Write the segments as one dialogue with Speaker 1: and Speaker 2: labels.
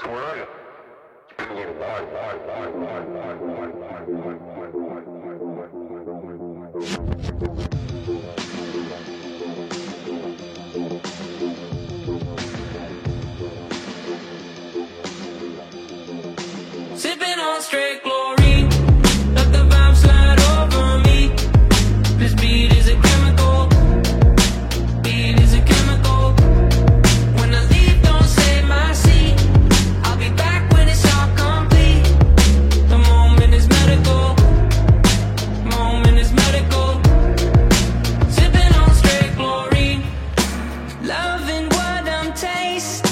Speaker 1: Sipping on straight glory, let the vibe slide over me. This beat is a chemical, beat is a chemical. When I leave, don't save my seat. I'll be back when it's all complete. The moment is medical, moment is medical. Sipping on straight glory, loving what I'm tasting.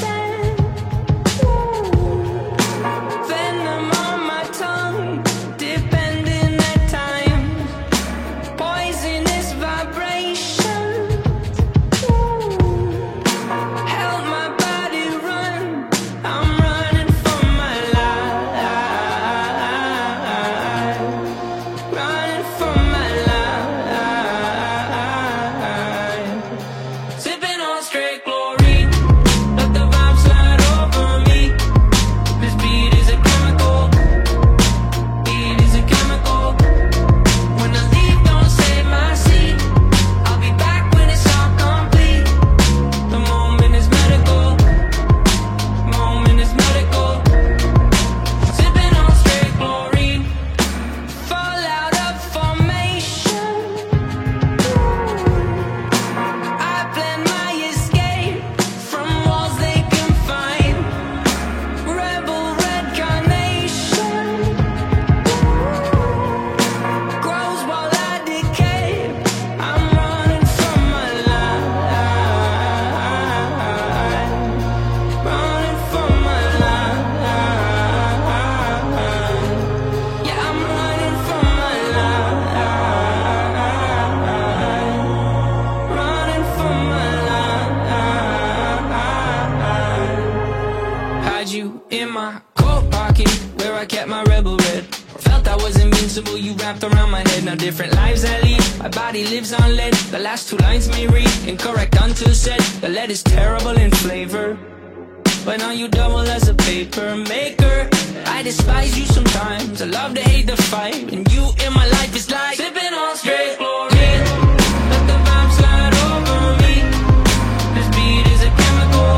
Speaker 1: You in my coat pocket, where I kept my rebel red. Felt I was invincible, you wrapped around my head. Now different lives I lead, my body lives on lead. The last two lines may read incorrect until said. The lead is terrible in flavor, but now you double as a paper maker. I despise you sometimes, I love to hate the fight. And you in my life is like sipping on straight glory. Let the vibe slide over me. This beat is a chemical,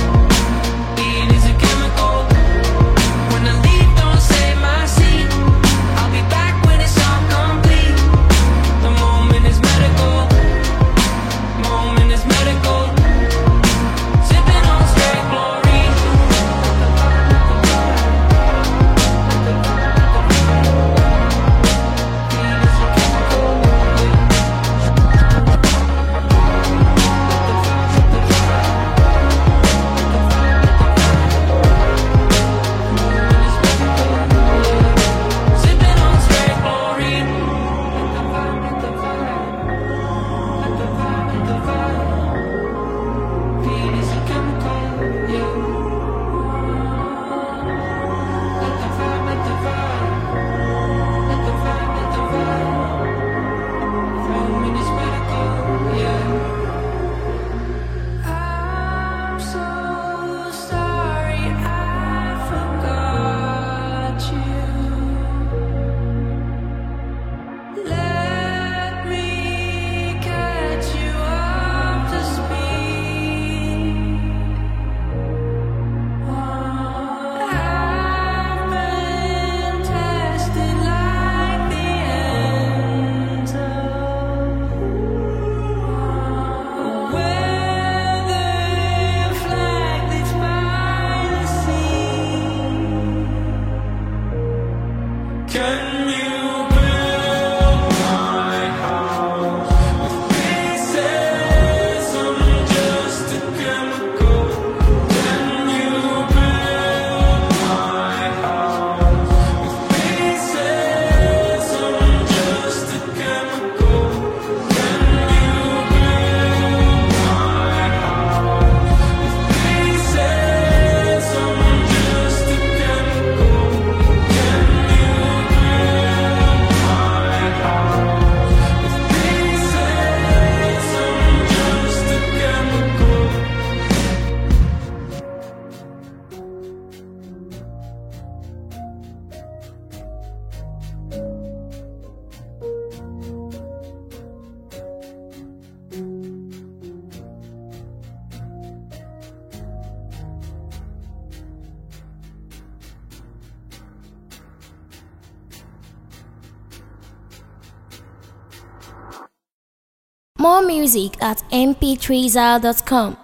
Speaker 1: beat is a chemical. When I leave, don't save my seat. I'll be back when it's all complete. The moment is medical, moment is medical. Sipping on straight glory. Beat is a chemical.
Speaker 2: More music at mp3zal.com.